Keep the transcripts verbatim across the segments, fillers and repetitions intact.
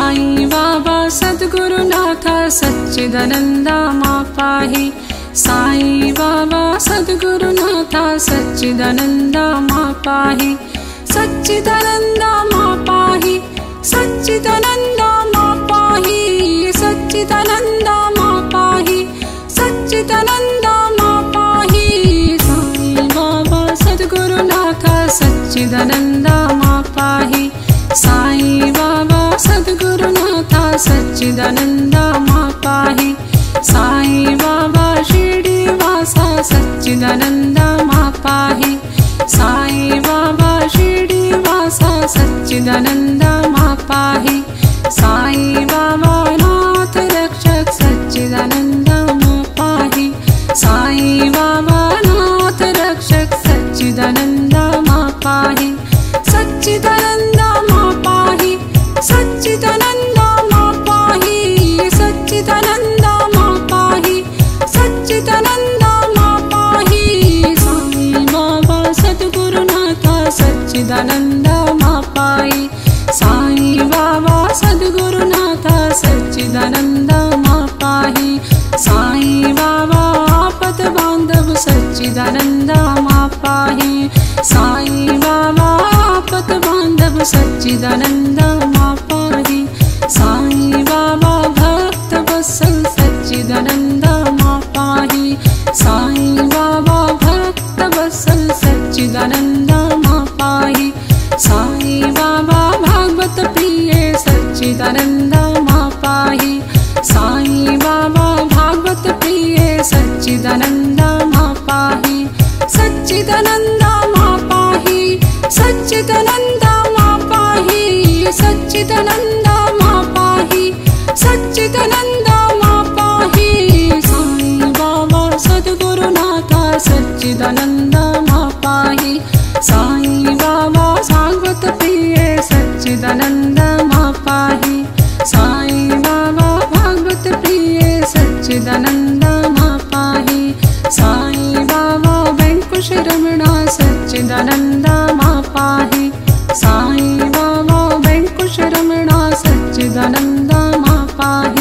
साई बाबा सद्गुरुनाथ सच्चिदानंद मां पाहि। साई बाबा सद्गुरुनाथ सच्चिदानंद मां पाहि। सच्चिदानंद मां पाहि। सच्चिदानंद मां पाहि। सच्चिदानंद मां पाहि। सच्चिदानंद मां पाहि। साई बाबा सद्गुरुनाथ सच्चिदानंद मां पाहि। साई बाबा सद्गुरुनाथ सच्चिदानंद मां पाहि। साई बाबा शिरडीवासा सच्चिदानंद मां पाहि। साई बाबा शिरडीवासा सच्चिदानंद मां पाहि। साई बाबा नाथ रक्षक सच्चिदानंद मां पाहि। साई बाबा नाथ रक्षक सच्चिदानंद मां पाहि। सच्चिदानंद मां पाहि। सच्चिदानंद मां पाहि। सच्चिदानंद मां पाहि। सच्चिदानंद मां पाहि। साई बाबा सद्गुरुनाथ सच्चिदानंद मां पाहि। साई बाबा सद्गुरुनाथ सच्चिदानंद मां पाहि। साई बाबा आपत बांधव सच्चिदानंद मां पाहि। साई बाबा आपत बांधव सच्चिदानंद मां पाहि। साई बाबा भक्त वत्सल सच्चिदानंद मां पाहि। साई बाबा भक्त वत्सल सच्चिदानंद मां पाहि। साई बाबा भागवत प्रिय सच्चिदानंद मां पाहि। साई बाबा भागवत प्रिय सच्चिदानंद मां पाहि। सच्चिदानंद मां पाहि। सच्चिदानंद मां पाहि। सच्चिदानंद मां पाहि। सच्चिदानंद मां पाहि। साई बाबा सद्गुरुनाथ सच्चिदानंद मां पाहि। साई बाबा भागवत प्रिय सच्चिदानंद मां पाहि। साई बाबा भागवत प्रिय सच्चिदानंद मां पाहि। साई बाबा वेंकुश रमणा सच्चिदानंद मां पाहि। साई बाबा वेंकुश रमणा सच्चिदानंद मां पाहि।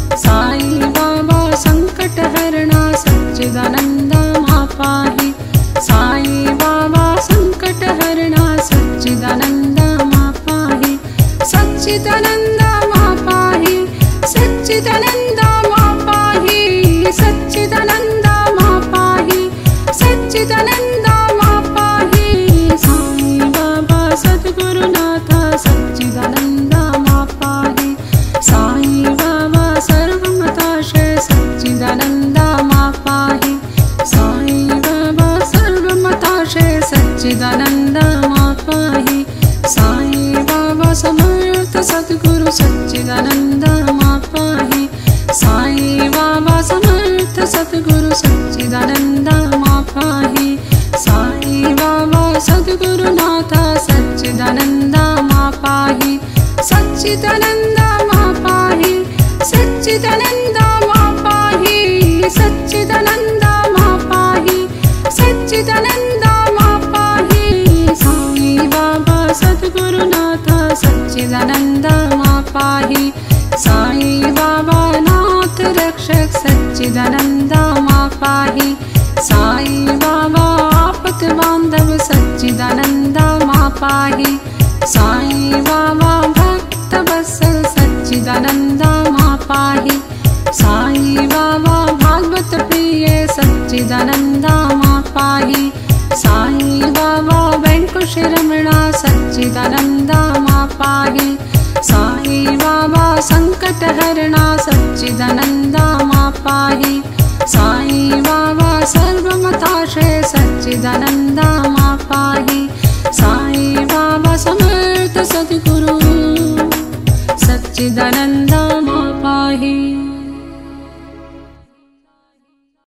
साई बाबा संकट हरणा सच्चिदानंद मां पाहि। साई बाबा संकट हरणा सच्चिदानंद मां पाहि। सच्चिदानंद मां पाहि। सच्चिदानंद मां पाहि। सच्चिदानंद मां पाहि। सच्चिदानंद मां पाहि। साई बाबा सद्गुरुनाथ सच्चिदानंद मां पाहि। साई बाबा सर्वमताशय सच्चिदानंद मां पाहि। साई बाबा सर्वमताशय सच्चिदानंद मां पाहि। साई बाबा समर्थ सद्गुरु सच्चिदानंद मां पाहि। साई बाबा समर्थ सद्गुरु सच्चिदानंद मां पाहि। साई बाबा सद्गुरुनाथ सच्चिदानंद मां पाहि। सच्चिदानंद मां पाहि। सच्चिदानंद मां पाहि। सच्चिदानंद मां पाहि। सच्चिदानंद मां पाहि। साई बाबा सद्गुरुनाथ सच्चिदानंद मां पाहि। साई बाबा नाथ रक्षक सच्चिदानंद मां पाहि। साई बाबा आपत बांधव सच्चिदानंद मां पाहि। साई बाबा भक्त वत्सल सच्चिदानंद मां पाहि। साई बाबा भागवत प्रिय सच्चिदानंद मां पाहि। साई बाबा वेंकुश रमणा सच्चिदानंद मां पाहि। साई बाबा संकट हरणा सच्चिदानंद मां पाहि। साई बाबा सर्वमताशय सच्चिदानंद